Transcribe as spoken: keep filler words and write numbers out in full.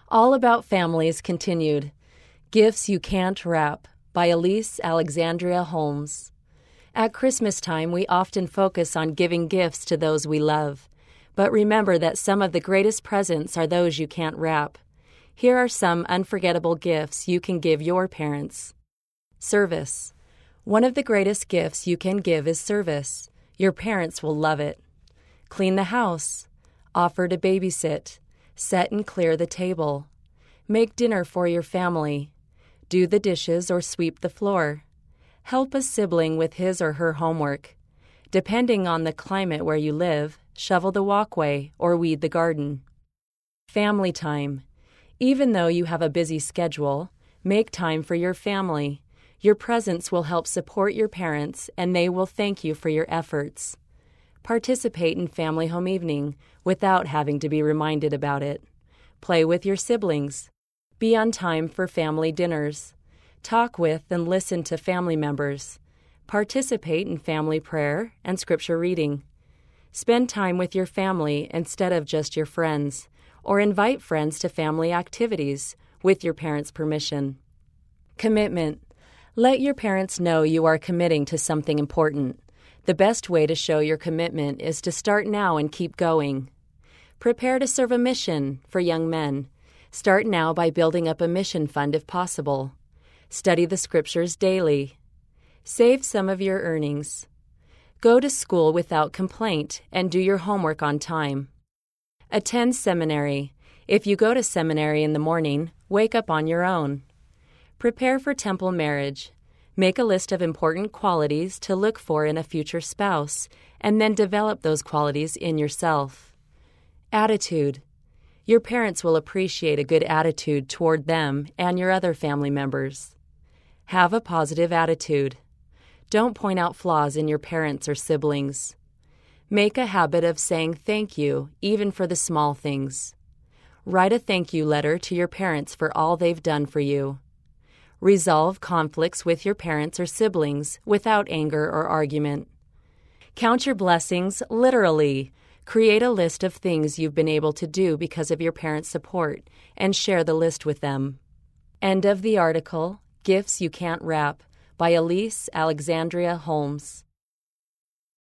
All About Families continued. Gifts You Can't Wrap by Elise Alexandria Holmes. At Christmas time, we often focus on giving gifts to those we love. But remember that some of the greatest presents are those you can't wrap. Here are some unforgettable gifts you can give your parents. Service. One of the greatest gifts you can give is service. Your parents will love it. Clean the house. Offer to babysit. Set and clear the table. Make dinner for your family. Do the dishes or sweep the floor. Help a sibling with his or her homework. Depending on the climate where you live, shovel the walkway or weed the garden. Family time. Even though you have a busy schedule, make time for your family. Your presence will help support your parents, and they will thank you for your efforts. Participate in family home evening without having to be reminded about it. Play with your siblings. Be on time for family dinners. Talk with and listen to family members. Participate in family prayer and scripture reading. Spend time with your family instead of just your friends, or invite friends to family activities with your parents' permission. Commitment. Let your parents know you are committing to something important. The best way to show your commitment is to start now and keep going. Prepare to serve a mission for young men. Start now by building up a mission fund if possible. Study the scriptures daily. Save some of your earnings. Go to school without complaint and do your homework on time. Attend seminary. If you go to seminary in the morning, wake up on your own. Prepare for temple marriage. Make a list of important qualities to look for in a future spouse, and then develop those qualities in yourself. Attitude. Your parents will appreciate a good attitude toward them and your other family members. Have a positive attitude. Don't point out flaws in your parents or siblings. Make a habit of saying thank you, even for the small things. Write a thank you letter to your parents for all they've done for you. Resolve conflicts with your parents or siblings without anger or argument. Count your blessings literally. Create a list of things you've been able to do because of your parents' support and share the list with them. End of the article, Gifts You Can't Wrap by Elise Alexandria Holmes.